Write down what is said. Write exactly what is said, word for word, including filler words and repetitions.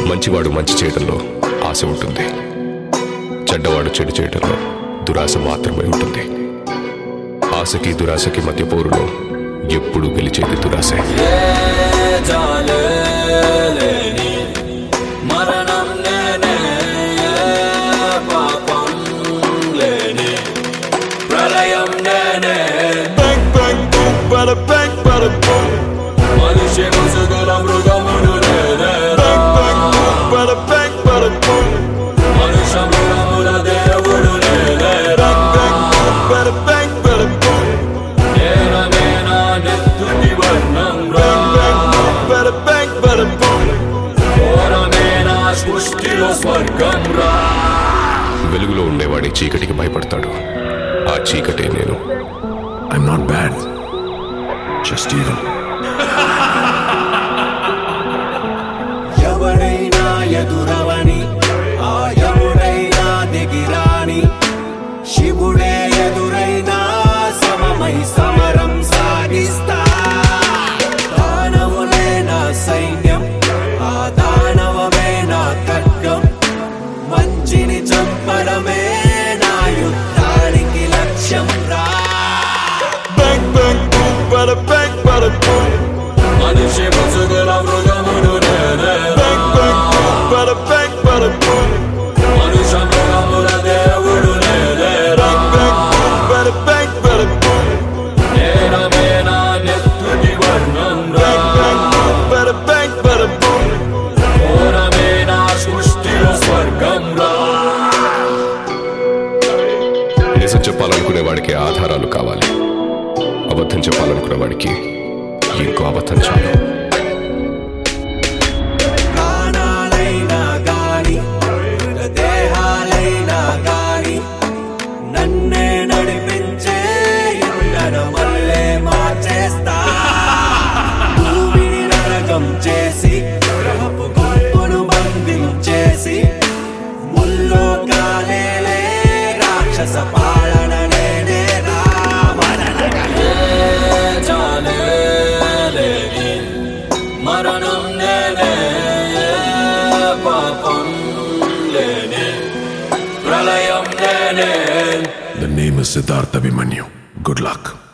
మంచివాడు మంచి చేయడంలో ఆశ ఉంటుంది, చెడ్డవాడు చెడు చేయడంలో దురాశ మాత్రమే ఉంటుంది. ఆశకి దురాశకి మధ్య పోరులో ఎప్పుడూ గెలిచేది దురాశ. మనిషి ముసుగుల మృగముడు మనుష మృగముల దేవుడు నేనమేనా నెత్తుటి వర్ణం ఘోరమేనా సృష్టిలో స్వర్గం రా. వెలుగులో ఉండేవాడి చీకటికి భయపడతాడు, ఆ చీకటే నేను. I'm not bad, just evil. ఎవడైనా ఎదురవని ఆ ఎవడైనా దిగిరాని శివుడే ఎదురైనా సమమై సమరం సాగిస్తా. దానవులే నా సైన్యం, ఆ దానవమే నా ఖడ్గం, మంచిని చంపడమే నా యుద్ధానికి లక్ష్యం రా. మనిషి ముసుగుల మృగముడు మనుష మృగముల దేవుడు నేనమేనా నెత్తుటి వర్ణం ఘోరమేనా సృష్టిలో స్వర్గం రా. నిజం చెప్పాలనుకునే వాడికి ఆధారాలు కావాలి, అబద్ధం చెప్పాలనుకునే వాడికి ఇంకో అబద్ధం చాలు. ప్రాణాలైనా గాని దేహాలైనా గాని నన్నే నడిపించే ఇంధనమల్లే మార్చేస్తా. భూమిని నరకం చేసి గ్రహపు గొప్పను బంధించేసి ముల్లో కాలేలే రాక్షస పాలన నేనే రా. మరణం నేనే పాపం నేనే ప్రళయం నేనే. The name is Siddhartha Abhimanyu. Good luck.